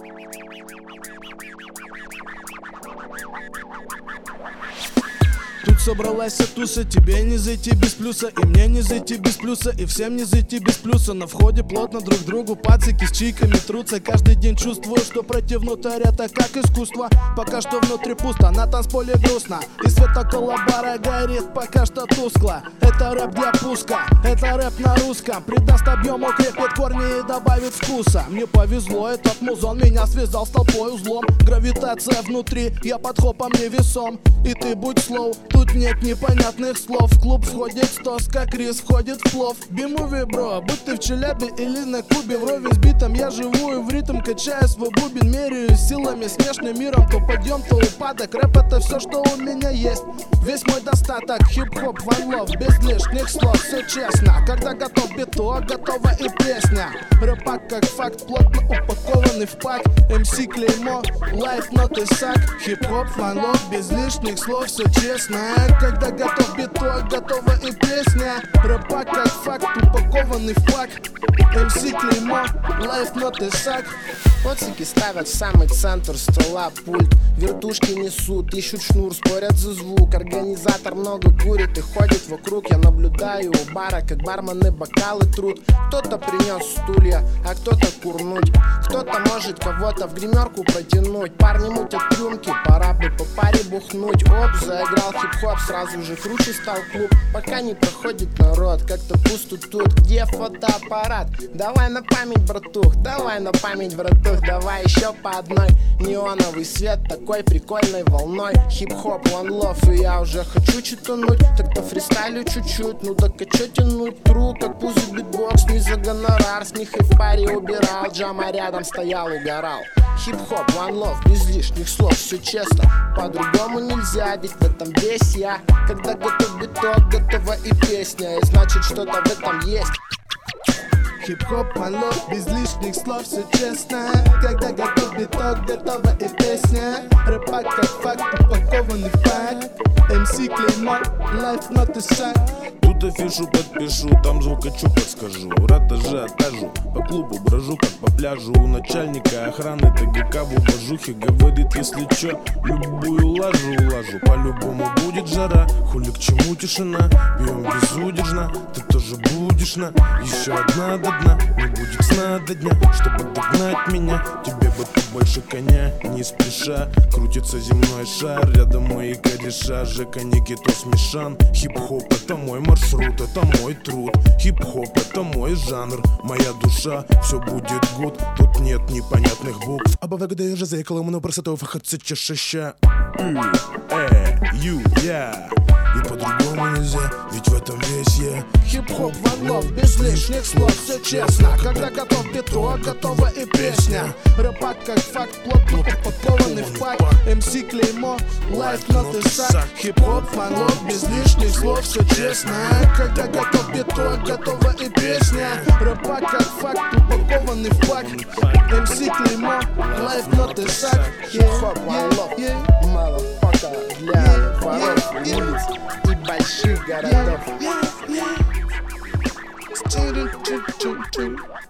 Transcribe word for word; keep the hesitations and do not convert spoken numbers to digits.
Тут собралась туса, тебе не зайти без плюса, и мне не зайти без плюса, и всем не зайти без плюса. На входе плотно друг другу пацики с чиками трутся. Каждый день чувствую, что пройти внутрь это как искусство. Пока что внутри пусто, на танцполе грустно, и свет около бара горит пока что тускло. Это рэп для пуска, это рэп на русском. Придаст объем, укрепит корни и добавит вкуса. Мне повезло, этот музон меня связал с толпой узлом. Гравитация внутри, я под хопом невесом. И ты будь слоу, тут нет непонятных слов. В клуб входит стос, как рис входит в плов. Би-муви, бро, будь ты в Челябе или на Кубе. Вровень с битом я живу и в ритм качаю свой бубен. Меряю силами с внешним миром, то подъем, то упадок. Рэп это все, что у меня есть, весь мой достаток. Хип-хоп, one love, без лишних слов, все честно. Когда готов биток, готова и песня. Рэпак как факт, плотно упакованный в пак. эм си клеймо, лайф, ноты сак. Хип-хоп, one love, без лишних слов, все честно. Когда готов биток, готова и песня. Рэпак как факт, упакованный в пак. эм си клеймо, лайф, ноты сак. Поцики ставят в самый центр стола пульт. Вертушки несут, ищут шнур, спорят за звук. Организатор много курит и ходит вокруг. Я наблюдаю у бара, как бармены бокалы трут. Кто-то принес стулья, а кто-то курнуть. Кто-то может кого-то в гримерку протянуть. Парни мутят рюмки, пора бы по паре бухнуть. Оп, заиграл хип-хоп, сразу же круче стал клуб. Пока не проходит народ, как-то пусто тут. Где фотоаппарат? Давай на память, братух, давай на память, братух. Давай еще по одной. Неоновый свет такой прикольной волной. Хип-хоп, one love, и я уже хочу читануть. Тогда фристайлю чуть-чуть, ну так а чё тянуть? Тру, как пузырь битбокс, не за гонорар. С них и в паре убирал, Джама рядом стоял, угорал. Хип-хоп, one love, без лишних слов, все честно. По-другому нельзя, ведь в этом весь я. Когда готов биток, готова и песня, и значит что-то в этом есть. Хип-хоп, one love, без лишних слов, все честно. Когда готов биток, готова и песня. Рэпак как факт, упакованный в пак. эм си клеймо, лайф, ноты сак. Тут афишу подпишу, там звукачу подскажу. Рад ажиотажу, по клубу брожу, как по пляжу. У начальника охраны ТГК в уважухе говорит, если чё, любую лажу улажу. По-любому будет жара, хули к чему тишина. Бьем безудержно, ты тоже будешь на. Еще одна до дна, не будет сна до дня. Чтобы догнать меня, тебе бы побольше коня. Не спеша, крутится земной шар. Рядом мои кореша, Жека, Никитос, Мишан. Хип-хоп это мой маршрут, это мой труд. Хип-хоп это мой жанр, моя душа. Все будет гуд, тут нет непонятных букв. Абавэгдэ же заикала мну просотов, хатцы чешаща. Э, ю, я. И по-другому нельзя, ведь в этом весь я. Хип-хоп, one love, без лишних слов, все честно. Когда готов биток, готова и песня. Рэпак как факт, плотно упакованный в пак. эм си клеймо, лайф, ноты сак. Хип-хоп, one love, без лишних слов, все честно. Когда готов биток, готова и песня. Рэпак как факт, упакованный в пак. эм си клеймо, лайф, ноты сак. Хип-хоп, one love, motherfucker, для воров улиц и больших городов. Yeah, yeah, yeah.